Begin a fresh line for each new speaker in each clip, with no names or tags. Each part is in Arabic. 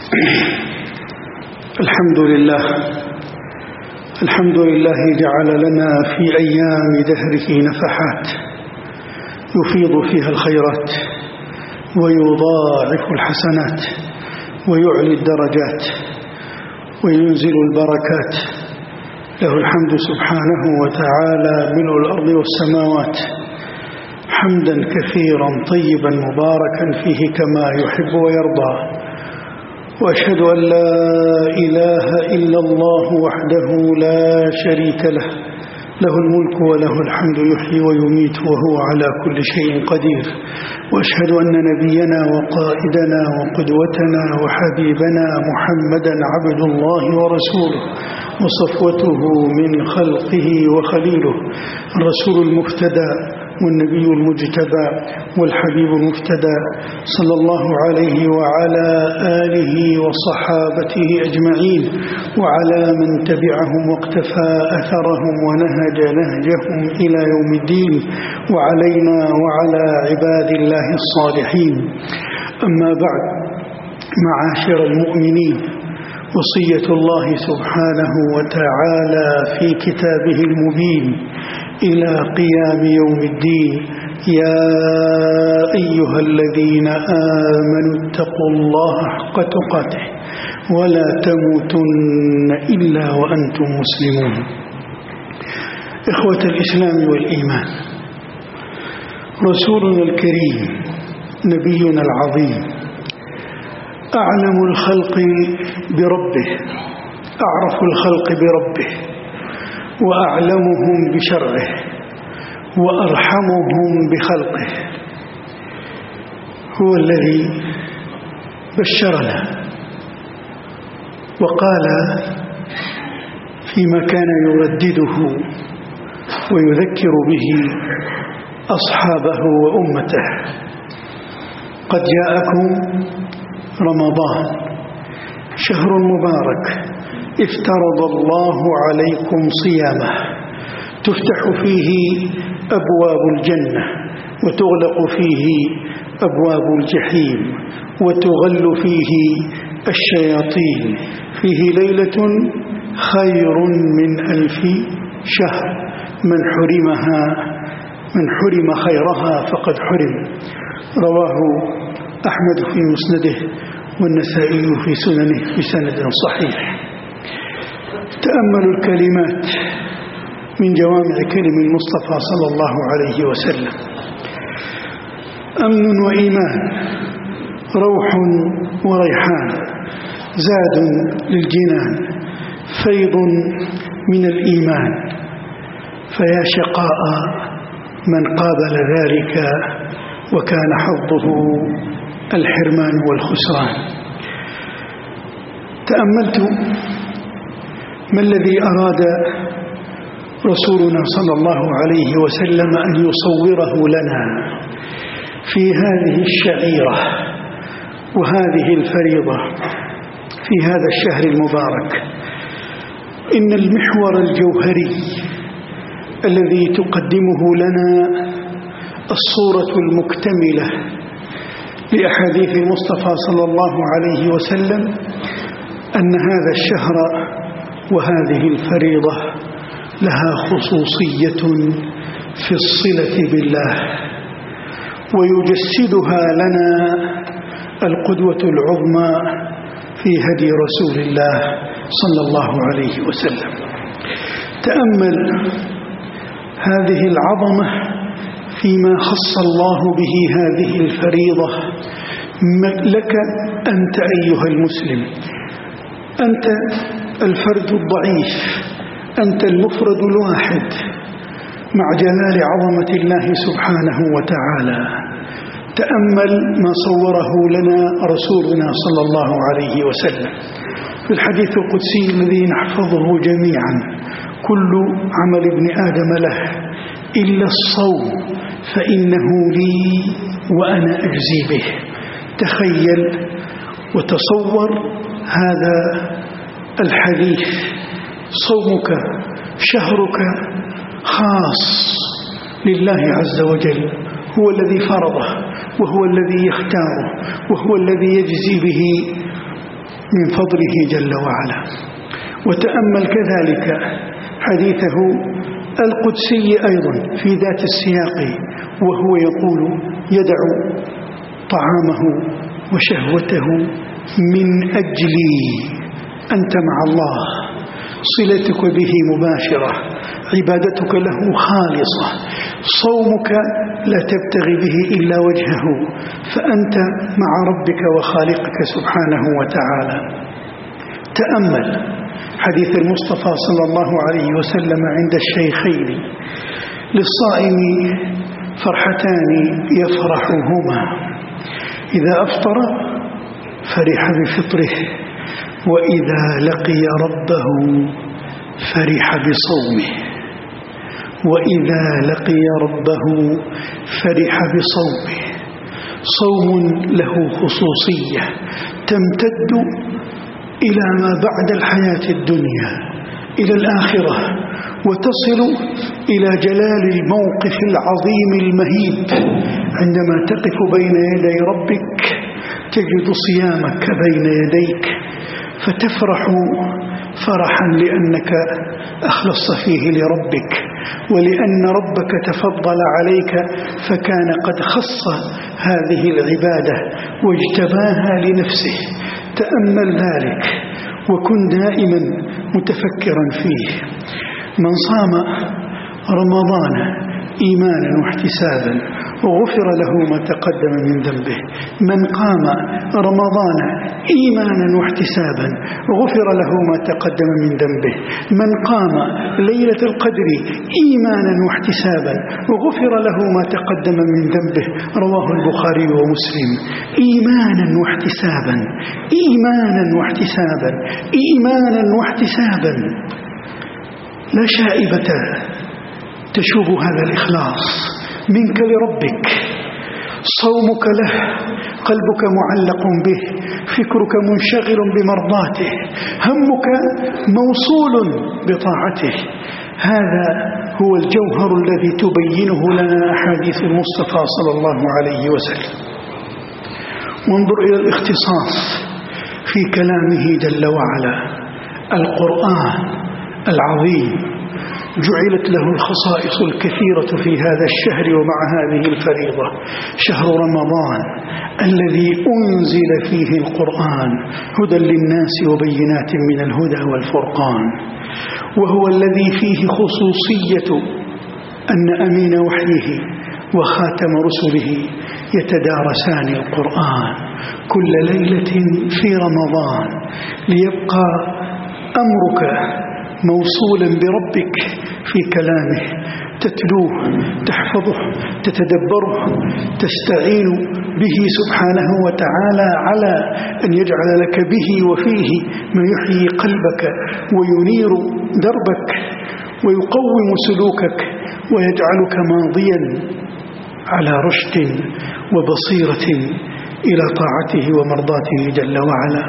الحمد لله جعل لنا في أيام دهره نفحات يفيض فيها الخيرات ويضاعف الحسنات ويعلي الدرجات وينزل البركات. له الحمد سبحانه وتعالى ملء الأرض والسماوات، حمدا كثيرا طيبا مباركا فيه كما يحب ويرضى. وأشهد أن لا إله إلا الله وحده لا شريك له، له الملك وله الحمد يحيي ويميت وهو على كل شيء قدير. وأشهد أن نبينا وقائدنا وقدوتنا وحبيبنا محمدا عبد الله ورسوله وصفوته من خلقه وخليله، الرسول المفتدى والنبي المجتبى والحبيب المفتدى، صلى الله عليه وعلى آله وصحابته أجمعين وعلى من تبعهم واقتفى أثرهم ونهج نهجهم إلى يوم الدين، وعلينا وعلى عباد الله الصالحين. أما بعد، معاشر المؤمنين، وصية الله سبحانه وتعالى في كتابه المبين إلى قيام يوم الدين: يا أيها الذين آمنوا اتقوا الله حق تقاته ولا تموتن إلا وأنتم مسلمون. إخوة الإسلام والإيمان، رسولنا الكريم نبينا العظيم أعلم الخلق بربه، أعرف الخلق بربه، وأعلمهم بشرعه، وأرحمهم بخلقه. هو الذي بشرنا وقال فيما كان يردده ويذكر به أصحابه وأمته: قد جاءكم رمضان شهر مبارك افترض الله عليكم صيامه، تفتح فيه أبواب الجنة وتغلق فيه أبواب الجحيم وتغل فيه الشياطين، فيه ليلة خير من 1000 شهر، من حرم خيرها فقد حرم. رواه أحمد في مسنده والنسائي في سننه بسند صحيح. تأملوا الكلمات من جوامع كلم المصطفى صلى الله عليه وسلم: أمن وإيمان، روح وريحان، زاد للجنان، فيض من الإيمان. فيا شقاء من قابل ذلك وكان حظه الحرمان والخسران. تأملت ما الذي أراد رسولنا صلى الله عليه وسلم أن يصوره لنا في هذه الشعيرة وهذه الفريضة في هذا الشهر المبارك. إن المحور الجوهري الذي تقدمه لنا الصورة المكتملة لأحاديث المصطفى صلى الله عليه وسلم أن هذا الشهر وهذه الفريضة لها خصوصية في الصلة بالله، ويجسدها لنا القدوة العظمى في هدي رسول الله صلى الله عليه وسلم. تأمل هذه العظمة فيما خص الله به هذه الفريضة لك أنت أيها المسلم. أنت الفرد الضعيف، أنت المفرد الواحد، مع جلال عظمة الله سبحانه وتعالى. تأمل ما صوره لنا رسولنا صلى الله عليه وسلم في الحديث القدسي الذي نحفظه جميعا: كل عمل ابن آدم له إلا الصوم فإنه لي وأنا أجزي به. تخيل وتصور هذا الحديث: صومك شهرك خاص لله عز وجل، هو الذي فرضه وهو الذي يختاره وهو الذي يجزي به من فضله جل وعلا. وتأمل كذلك حديثه القدسي أيضا في ذات السياق، وهو يقول: يدع طعامه وشهوته من أجلي، أنت مع الله، صلتك به مباشرة، عبادتك له خالصة، صومك لا تبتغي به إلا وجهه، فأنت مع ربك وخالقك سبحانه وتعالى. تأمل حديث المصطفى صلى الله عليه وسلم عند الشيخين: للصائم فرحتان يفرحهما، إذا أفطر فرح بفطره، وإذا لقي ربه فرح بصومه. وإذا لقي ربه فرح بصومه. صوم له خصوصية تمتد إلى ما بعد الحياة الدنيا، إلى الآخرة، وتصل إلى جلال الموقف العظيم المهيب عندما تقف بين يدي ربك، تجد صيامك بين يديك، فتفرح فرحا لأنك أخلصت فيه لربك، ولأن ربك تفضل عليك فكان قد خص هذه العبادة واجتباها لنفسه. تأمل ذلك وكن دائما متفكرا فيه. من صام رمضان إيمانا واحتسابا وغفر له ما تقدم من ذنبه. من قام رمضان إيمانا واحتسابا وغفر له ما تقدم من ذنبه. من قام ليلة القدر إيمانا واحتسابا وغفر له ما تقدم من ذنبه. رواه البخاري ومسلم. إيمانا واحتسابا، إيمانا واحتسابا، إيمانا واحتسابا. لا شائبة تشوب هذا الإخلاص منك لربك، صومك له، قلبك معلق به، فكرك منشغل بمرضاته، همك موصول بطاعته. هذا هو الجوهر الذي تبينه لنا أحاديث المصطفى صلى الله عليه وسلم. وانظر إلى الاختصاص في كلامه جل وعلا. القرآن العظيم جعلت له الخصائص الكثيرة في هذا الشهر ومع هذه الفريضة. شهر رمضان الذي أنزل فيه القرآن هدى للناس وبينات من الهدى والفرقان، وهو الذي فيه خصوصية أن أمين وحيه وخاتم رسله يتدارسان القرآن كل ليلة في رمضان، ليبقى أمرك موصولا بربك في كلامه، تتلوه، تحفظه، تتدبره، تستعين به سبحانه وتعالى على أن يجعل لك به وفيه ما يحيي قلبك وينير دربك ويقوم سلوكك ويجعلك ماضيا على رشد وبصيرة إلى طاعته ومرضاته جل وعلا.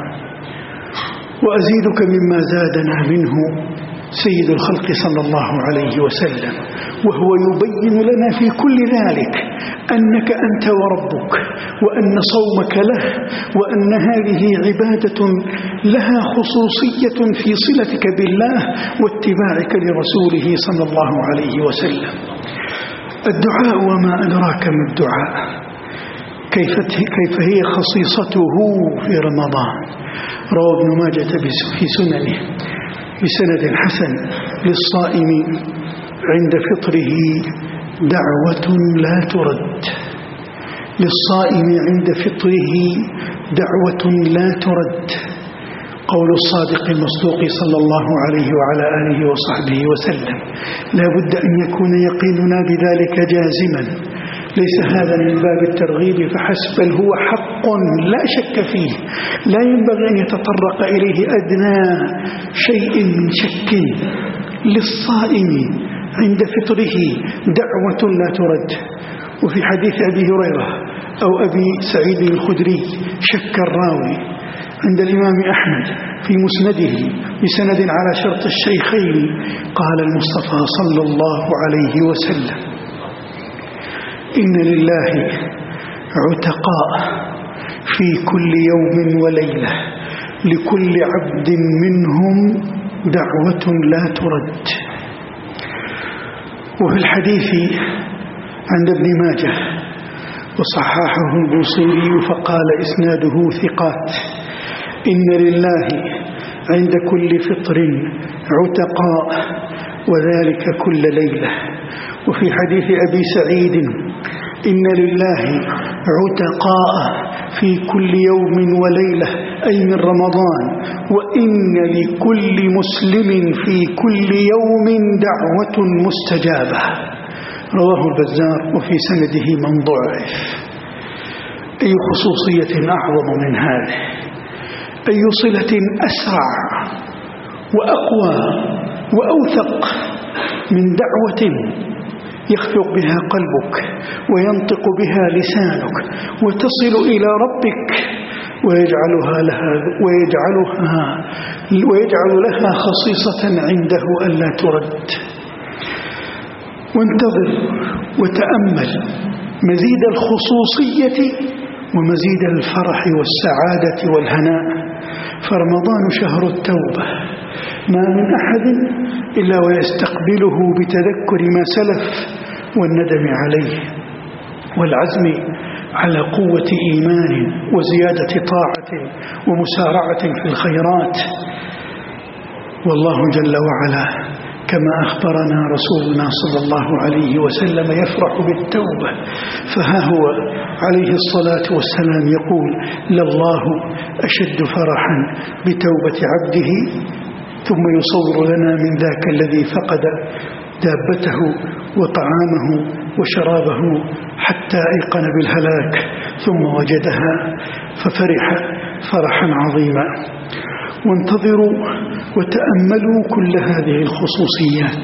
وأزيدك مما زادنا منه سيد الخلق صلى الله عليه وسلم، وهو يبين لنا في كل ذلك أنك أنت وربك، وأن صومك له، وأن هذه عبادة لها خصوصية في صلتك بالله واتباعك لرسوله صلى الله عليه وسلم. الدعاء وما أدراك ما الدعاء، كيف هي خصيصته في رمضان. روى ابن ماجة في سننه بسند حسن: للصائم عند فطره دعوة لا ترد. للصائم عند فطره دعوة لا ترد. قول الصادق المصدوق صلى الله عليه وعلى آله وصحبه وسلم. لا بد أن يكون يقيننا بذلك جازما، ليس هذا من باب الترغيب فحسب، بل هو حق لا شك فيه، لا ينبغي أن يتطرق إليه أدنى شيء من شك. للصائم عند فطره دعوة لا ترد. وفي حديث أبي هريرة أو أبي سعيد الخدري شك الراوي عند الإمام أحمد في مسنده بسند على شرط الشيخين، قال المصطفى صلى الله عليه وسلم: إن لله عتقاء في كل يوم وليلة لكل عبد منهم دعوة لا ترد. وفي الحديث عند ابن ماجه وصححه البوصيري فقال إسناده ثقات: إن لله عند كل فطر عتقاء وذلك كل ليلة. وفي حديث أبي سعيد: إن لله عتقاء في كل يوم وليلة، أي من رمضان، وإن لكل مسلم في كل يوم دعوة مستجابة. رواه البزار وفي سنده من ضعف. أي خصوصية أعظم من هذه؟ أي صلة أسرع وأقوى وأوثق من دعوة يخفق بها قلبك وينطق بها لسانك وتصل إلى ربك ويجعل لها خصيصة عنده ألا ترد. وانتظر وتأمل مزيد الخصوصية ومزيد الفرح والسعادة والهناء، فرمضان شهر التوبة، ما من أحد إلا ويستقبله بتذكر ما سلف والندم عليه والعزم على قوة إيمان وزيادة طاعة ومسارعة في الخيرات. والله جل وعلا كما أخبرنا رسولنا صلى الله عليه وسلم يفرح بالتوبة، فها هو عليه الصلاة والسلام يقول: لله أشد فرحا بتوبة عبده. ثم يصور لنا من ذاك الذي فقد دابته وطعامه وشرابه حتى أيقن بالهلاك ثم وجدها ففرح فرحا عظيما. وانتظروا وتأملوا كل هذه الخصوصيات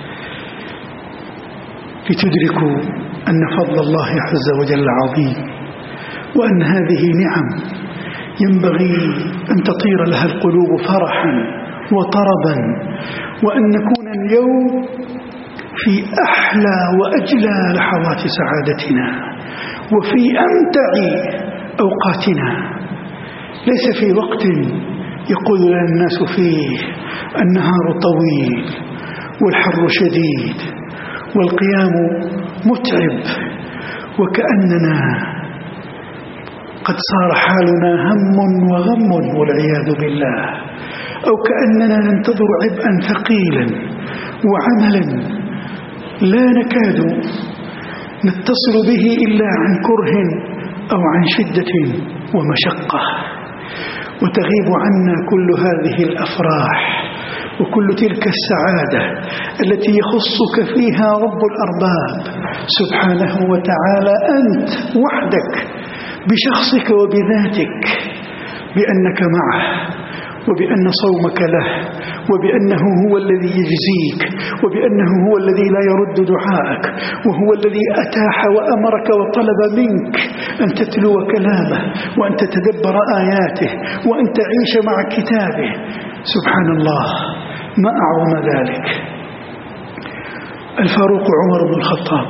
لتدركوا أن فضل الله عز وجل عظيم، وأن هذه نعم ينبغي أن تطير لها القلوب فرحا وطربا، وأن نكون اليوم في أحلى وأجلى لحظات سعادتنا وفي أمتع أوقاتنا، ليس في وقت يقول لنا الناس فيه النهار طويل والحر شديد والقيام متعب، وكأننا قد صار حالنا هم وغم والعياذ بالله، أو كأننا ننتظر عبئا ثقيلا وعملا لا نكاد نتصل به إلا عن كره أو عن شدة ومشقة، وتغيب عنا كل هذه الأفراح وكل تلك السعادة التي يخصك فيها رب الأرباب سبحانه وتعالى، أنت وحدك بشخصك وبذاتك، بأنك معه وبأن صومك له وبأنه هو الذي يجزيك وبأنه هو الذي لا يرد دعاءك وهو الذي أتاح وأمرك وطلب منك أن تتلو كلامه وأن تتدبر آياته وأن تعيش مع كتابه. سبحان الله، ما أعظم ذلك. الفاروق عمر بن الخطاب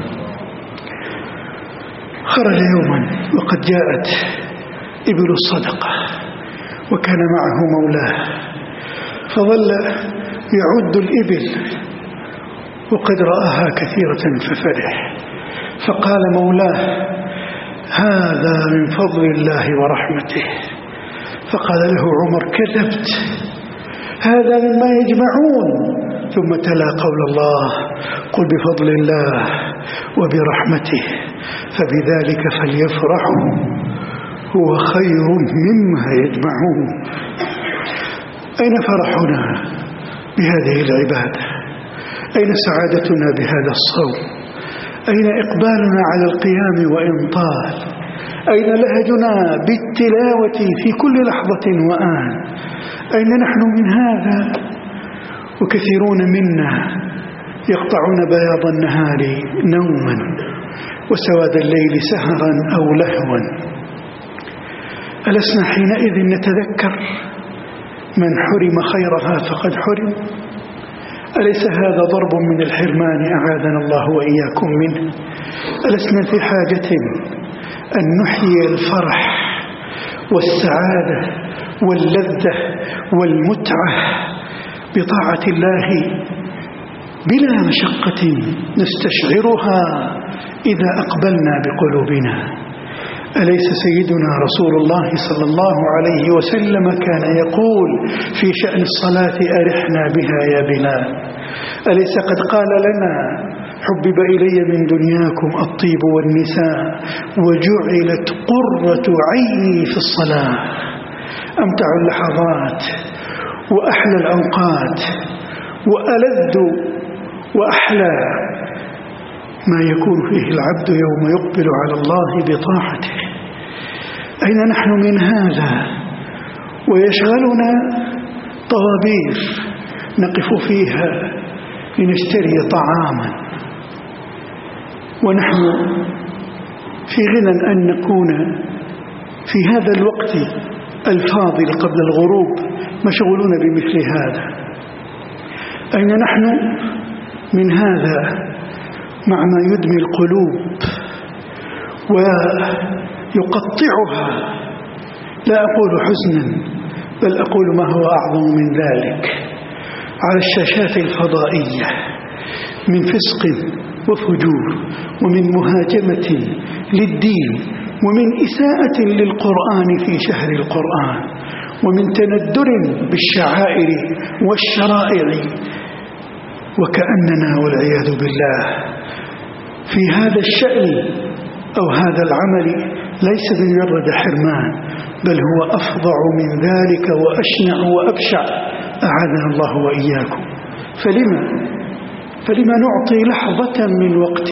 خرج يوما وقد جاءت إبل الصدقة وكان معه مولاه، فظل يعد الإبل وقد رآها كثيرة ففرح، فقال مولاه: هذا من فضل الله ورحمته. فقال له عمر: كذبت، هذا مما يجمعون. ثم تلا قول الله: قل بفضل الله وبرحمته فبذلك فليفرحوا هو خير مما يجمعون. أين فرحنا بهذه العبادة؟ أين سعادتنا بهذا الصوم؟ أين إقبالنا على القيام وإن طال؟ أين لهجنا بالتلاوة في كل لحظة وآن؟ أين نحن من هذا؟ وكثيرون منا يقطعون بياض النهار نوما وسواد الليل سهرا أو لهوا. ألسنا حينئذ نتذكر من حرم خيرها فقد حرم؟ أليس هذا ضرب من الحرمان أعاذنا الله وإياكم منه؟ ألسنا في حاجة أن نحيي الفرح والسعادة واللذة والمتعة بطاعة الله بلا مشقة نستشعرها إذا أقبلنا بقلوبنا. أليس سيدنا رسول الله صلى الله عليه وسلم كان يقول في شأن الصلاة: أرحنا بها يا بلال؟ أليس قد قال لنا: حبب إلي من دنياكم الطيب والنساء وجعلت قرة عيني في الصلاة؟ أمتع اللحظات وأحلى الأوقات وألذ وأحلى ما يكون فيه العبد يوم يقبل على الله بطاعته. أين نحن من هذا؟ ويشغلنا طوابير نقف فيها لنشتري طعاما، ونحن في غنى أن نكون في هذا الوقت الفاضل قبل الغروب مشغولون بمثل هذا. أين نحن من هذا مع ما يدمي القلوب ويقطعها؟ لا أقول حزنا، بل أقول ما هو أعظم من ذلك. على الشاشات الفضائية من فسق وفجور، ومن مهاجمة للدين، ومن إساءة للقرآن في شهر القرآن، ومن تندر بالشعائر والشرائع، وكأننا والعياذ بالله في هذا الشأن أو هذا العمل ليس بمجرد حرمان، بل هو أفظع من ذلك وأشنع وأبشع، أعاذنا الله وإياكم. فلما نعطي لحظة من وقت